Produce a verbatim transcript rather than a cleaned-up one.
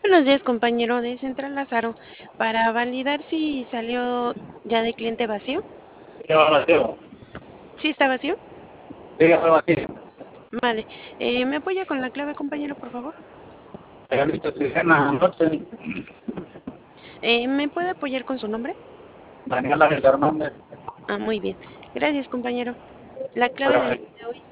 Buenos días, compañero de Central Lázaro. Para validar si salió ya de cliente vacío. Dígame vacío. ¿Sí está vacío? Dígame vacío. Vale. Eh, ¿me apoya con la clave, compañero, por favor? He visto Trijana anoche. Eh, ¿me puede apoyar con su nombre? Daniela Hernández. Ah, muy bien. Gracias, compañero. La clave del Pero, día de hoy.